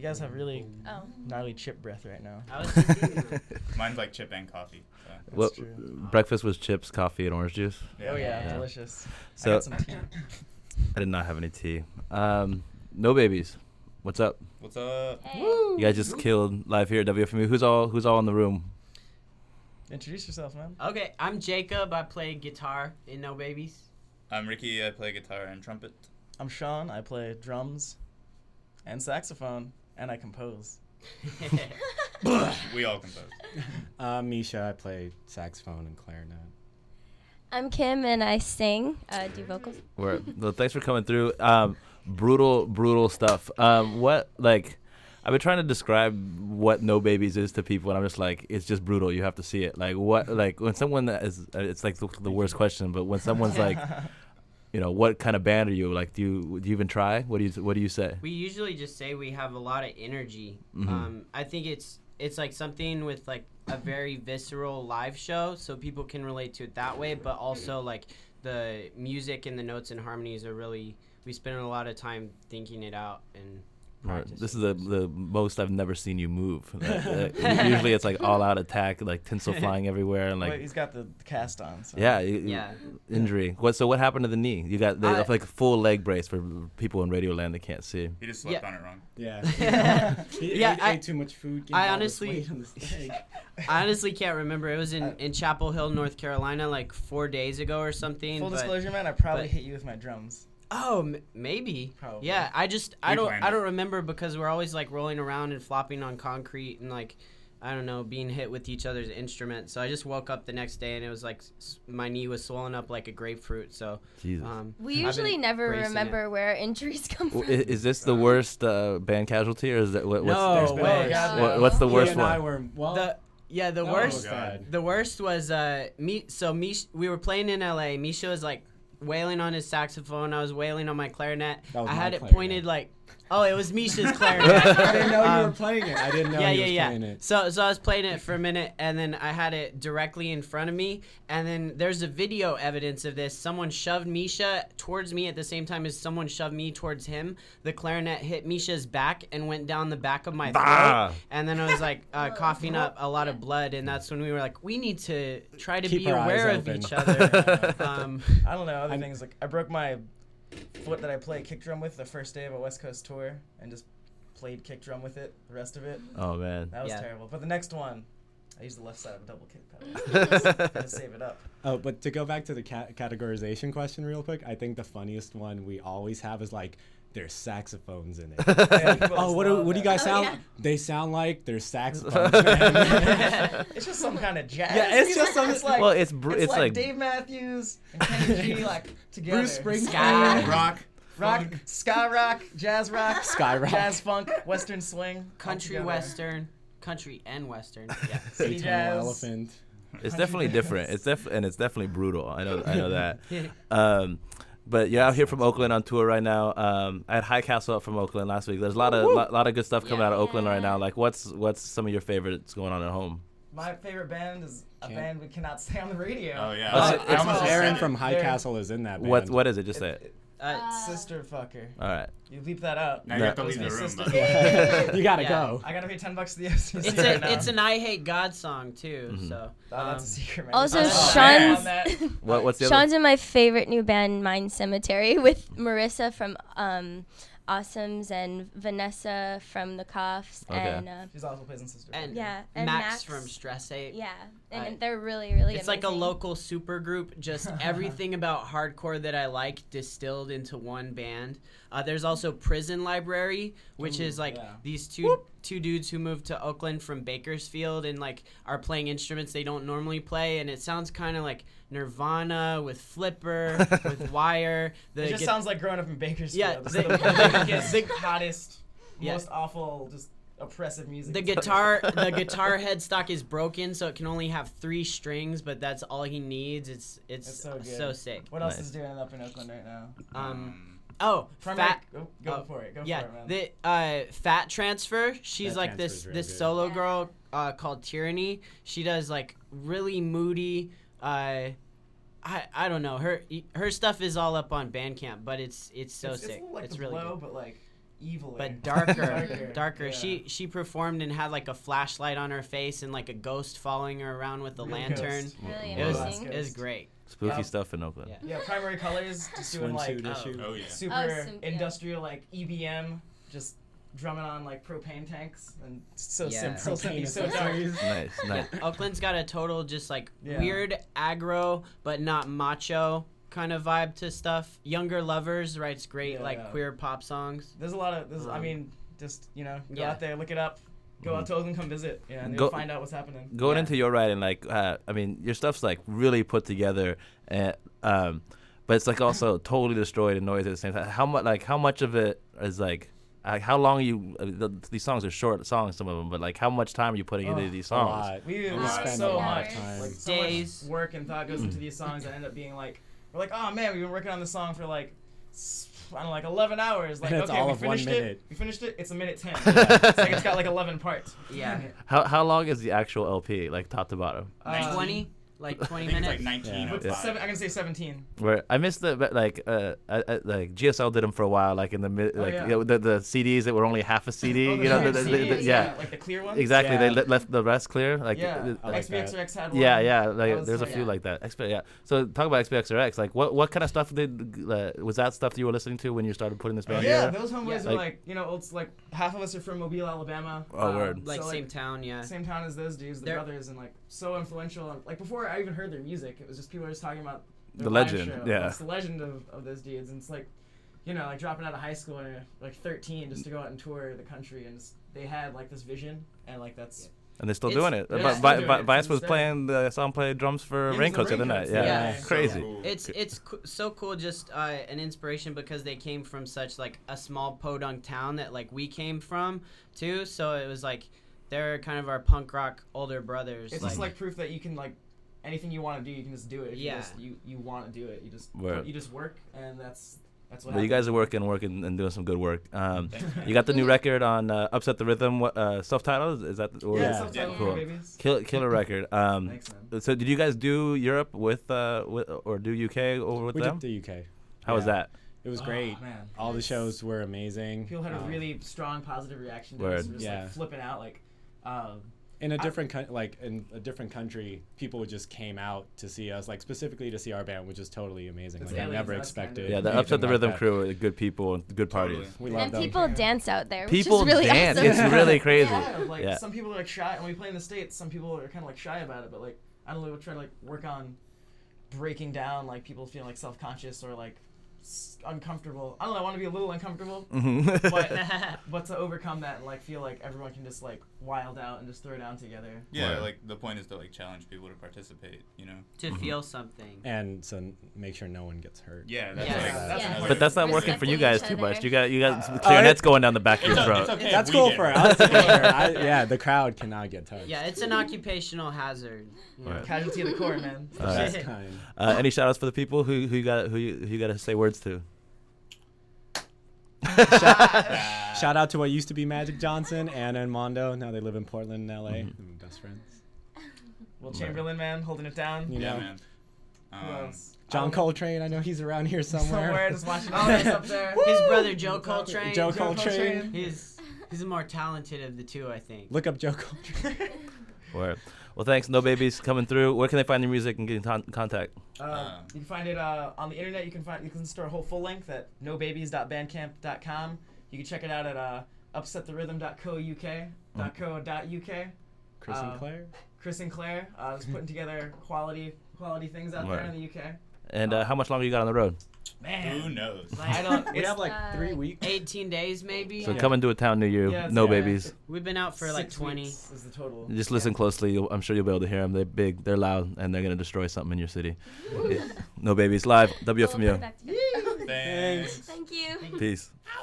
You guys have really gnarly chip breath right now. I was just eating that. Mine's like chip and coffee. So. Well, true. breakfast was chips, coffee, and orange juice. Oh yeah, Yeah. delicious. So- I got some tea. I did not have any tea. No babies. What's up? What's up? Hey. You guys just killed live here at WFMU. Who's all in the room? Introduce yourself, man. Okay, I'm Jacob. I play guitar in No Babies. I'm Ricky. I play guitar and trumpet. I'm Sean. I play drums and saxophone, and I compose. We all compose. Misha, I play saxophone and clarinet. I'm Kim, and I sing, do vocals. Well, thanks for coming through. Brutal stuff. What, like, I've been trying to describe what No Babies is to people, and I'm just like, it's just brutal. You have to see it. Like, what, like, when someone that is, it's like the worst question, but when someone's like, you know, what kind of band are you? Like, do you even try? What do you say? We usually just say we have a lot of energy. Mm-hmm. I think it's like something with like a very visceral live show, so people can relate to it that way. But also like the music and the notes and harmonies are really, we spend a lot of time thinking it out and practicing. This is the most I've never seen you move. Usually it's like all out attack, like tinsel flying everywhere, and like Wait, he's got the cast on. So. yeah. Injury. What happened to the knee? You got like a full leg brace for people in Radioland that can't see. He just slept on it wrong. Yeah. He I ate too much food. I honestly can't remember. It was in Chapel Hill, North Carolina, like 4 days ago or something. Full but- disclosure, man, I probably but- hit you with my drums. Oh, maybe. Probably. Yeah, I We don't planned it. remember because we're always like rolling around and flopping on concrete and like I don't know, being hit with each other's instruments. So I just woke up the next day and it was like my knee was swollen up like a grapefruit. So Jesus. We I've usually been never bracing remember where injuries come from. Is this the worst band casualty, or is that what's No There's been way. worse. what's the He worst and I one? were, The Oh, worst. God. The worst was we were playing in LA. Misha was like wailing on his saxophone. I was wailing on my clarinet. That was I my had it clarinet. pointed like, oh, it was Misha's clarinet. I didn't know you were playing it. I didn't know he was playing it. So I was playing it for a minute, and then I had it directly in front of me, and then there's a video evidence of this. Someone shoved Misha towards me at the same time as someone shoved me towards him. The clarinet hit Misha's back and went down the back of my Ah. throat, and then I was like coughing up a lot of blood, and that's when we were like, we need to try to Keep be our eyes aware of open. each other. I don't know, other things like I broke my foot that I play kick drum with the first day of a West Coast tour and just played kick drum with it the rest of it. Oh man. That was Yeah. terrible. But the next one, I used the left side of a double kick pedal. Gotta save it up. Oh, but to go back to the categorization question real quick, I think the funniest one we always have is like, there's saxophones in it. Yeah, people Oh, just what do love you that. guys Oh, sound? yeah. They sound like there's saxophones. Man. It's just some kind of jazz. Yeah, it's just some- It's like, Well, it's it's like, like Dave Matthews and Kenny G like together. Bruce Springsteen. Ska, Rock. ska rock, jazz rock, Sky rock. jazz funk, western swing, all country together. western, country and western. Yeah. City Eternal jazz. Elephant. It's definitely different. It's definitely brutal. I know that. But you're out here from Oakland on tour right now. I had High Castle up from Oakland last week. There's a lot of good stuff coming out of Oakland right now. Like, what's some of your favorites going on at home? My favorite band is a Can't- band we cannot say on the radio. Oh yeah. I almost just Aaron said it. from High They're- Castle is in that band. What is it? Just say it. Sister fucker. All right. You bleep that out. Now you have to That was leave the my room. sister. But You gotta Yeah. go. I gotta pay $10 to the FCC It's right now. it's an I Hate God song too. Mhm. So Oh, that's a secret, man. Also, Oh, Sean's- man. What's the other? Sean's in my favorite new band, Mind Cemetery, with Marissa from Awesomes and Vanessa from The Coughs. Okay. And She's also plays in Sister. and Yeah, and Max, Max. from Stress 8. yeah, and I- they're really, really It's like a amazing. local super group, just everything about hardcore that I like distilled into one band. There's also Prison Library, which is like yeah. these two dudes who moved to Oakland from Bakersfield and like are playing instruments they don't normally play, and it sounds kind of like Nirvana with Flipper, with Wire. It just sounds like growing up in Bakersfield. Yeah, Just the- the biggest, hottest, Yeah. most awful, just oppressive music. the guitar headstock is broken, so it can only have 3 strings, but that's all he needs. It's It's so good. so sick. What else Nice. is doing up in Oakland right now? Oh, Primary- Fat. Go for it. Go Yeah, for it, the man. Fat Transfer. She's Fat like Transfer's this really solo good. girl called Tyranny. She does like really moody. I don't know. Her stuff is all up on Bandcamp, but it's so It's sick. a little like it's the really blow, good. but like evil. but darker, Darker, darker. yeah. She performed and had like a flashlight on her face and like a ghost following her around with a Real lantern. ghost. Really It was amazing. it was great. Spooky Yeah. stuff in Oakland. Yeah. Yeah, Primary Colors just doing like Swimsuit issue. Oh yeah. super Oh, yeah. industrial like EBM, just drumming on like propane tanks and so Yeah. simple, so Propane so dark. accessories. Nice, nice. Oakland's got a total just like Yeah. weird aggro but not macho kind of vibe to stuff. Younger Lovers writes great Yeah, like yeah. queer pop songs. There's a lot of I Um, mean, just go yeah. out there, look it up, go out to Oakland, come visit, and Go- you'll find out what's happening. Going Yeah. into your writing, like, I mean, your stuff's like really put together, and but it's like also totally destroyed and noisy at the same time. How much of it is like, how long these songs are short songs, some of them, but like, how much time are you putting into these A songs? lot. We We spend spend so a lot much of time. like so Days. much work and thought goes into these songs that end up being like we're like, oh man, we've been working on this song for like I don't know, like 11 hours. Like, And it's okay, all we of 1 finished minute. it. We finished it. It's a minute 10. It's like it's got like 11 parts. Yeah. How long is the actual LP, like top to bottom? 20 like 20 I think minutes. it's like 19 Yeah. or With Yeah. 7, I'm gonna say 17. Where I missed the but, like like GSL did them for a while, like in the mid, Oh, like yeah. you know, the CDs that were only half a CD, Oh, the you know, short the- CDs, yeah, like the clear ones. exactly. Yeah. They left the rest clear, like Yeah, I like that. XBXRX had one. yeah, yeah. That Like was there's a like- few yeah. like that. Yeah. So talk about XBXRX. Like what kind of stuff was that stuff that you were listening to when you started putting this band Yeah, together? those homeboys Yeah. are like, it's like half of us are from Mobile, Alabama. Oh, word. Like so, same town, yeah. Same town as those dudes, the They're- brothers, and like so influential. And, like before I even heard their music, it was just people were just talking about their The live legend, show. yeah. It's the legend of those dudes, and it's like, like dropping out of high school and you're like 13 just to go out and tour the country, and they had like this vision, and like that's And they're still It's- doing it. they're Vi- still Vi- doing Vi- it Vice to was this day. playing saw him play drums for Yeah, it was Raincoats the the other night. Raincoats, Yeah, yeah. crazy. Cool. It's so cool, just an inspiration because they came from such like a small podunk town that like we came from too. So it was like they're kind of our punk rock older brothers. it's just like proof that you can like anything you want to do, you can just do it. If Yeah. you want to do it, Word. you just work, and that's what. Well, you guys are working and doing some good work. You got the new record on Upset the Rhythm, self-titled. Is that? Or Yeah, Yeah. it's self-titled Cool. babies. Killer record. Thanks, man. So did you guys do Europe with or do UK over with We them? did the UK. How was Yeah. that? It was Oh, great. man. All the shows were amazing. People had a Um, really strong positive reaction to Word. us. We're just Yeah. like flipping out, like. in a different in a different country, people just came out to see us, like specifically to see our band, which is totally amazing. It's Like I aliens, never that's kind of- expected. Yeah, the anything Upset the like Rhythm that. crew are good people and good parties. Totally. We love And them. people dance out there, which People is really dance. awesome. It's really crazy. Yeah, like Yeah. some people are like shy. When we play in the States, some people are kind of like shy about it, but like I don't know, we'll try to like work on breaking down like people feeling like self-conscious or like uncomfortable. I don't know. I want to be a little uncomfortable, Mhm. but to overcome that and like feel like everyone can just like wild out and just throw down together. Yeah, Right. like the point is to like challenge people to participate, you know? to feel something. And so make sure no one gets hurt. Yeah, that's Yeah. like That's that's Yeah. another- But that's not working for Respecting you guys each too other. much. You got Uh, clarinets going down the back of your It's throat. okay. That's we cool did. for us. For sure. Yeah, the crowd cannot get touched. Yeah, it's an occupational hazard. you know. Right. Casualty of the court, man. The Uh, best kind. Any shout outs for the people who you got to say words to? Shout out to what used to be Magic Johnson, Anna and Mondo. Now they live in Portland, LA. Mm-hmm. Best friends. Will Chamberlain, man, holding it down. You Yeah, know, man. Who else? John Coltrane. I know he's around here somewhere. Somewhere, just watching all this up there. His brother Joe Coltrane. Joe Joe Coltrane. Coltrane. He's the more talented of the two, I think. Look up Joe Coltrane. Word. Well, thanks. No Babies coming through. Where can they find your music and get in contact? You can find it on the internet. You can store a whole full length at nobabies.bandcamp.com. You can check it out at upsettherhythm.co.uk. Chris and Claire. Chris and Claire is putting together quality things out there Right. in the UK. And how much longer you got on the road? Man, Who knows? I don't. We it's have like 3 like weeks. 18 days maybe. So Yeah. come and do a town near you. Yeah, No yeah. Babies. We've been out for like 6 20. weeks is the total. Just listen closely. I'm sure you'll be able to hear them. They're big, they're loud, and they're gonna destroy something in your city. No Babies live. We'll put it WFMU. back together. Thanks. Thank you. Peace. Ow.